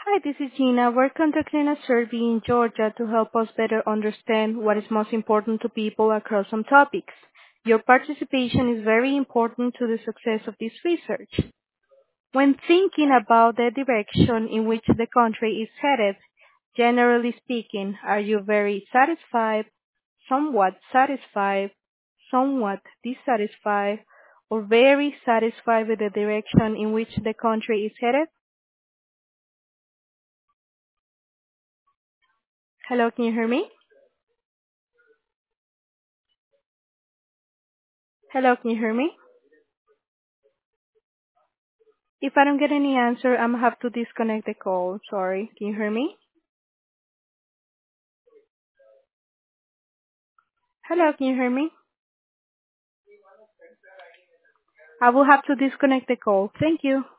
Hi, this is Gina. We're conducting a survey in Georgia to help us better understand what is most important to people across some topics. Your participation is very important to the success of this research. When thinking about the direction in which the country is headed, generally speaking, are you very satisfied, somewhat dissatisfied, or very satisfied with the direction in which the country is headed? Hello, can you hear me? Hello, can you hear me? If I don't get any answer, I'm gonna have to disconnect the call. Sorry. Can you hear me? Hello, can you hear me? I will have to disconnect the call. Thank you.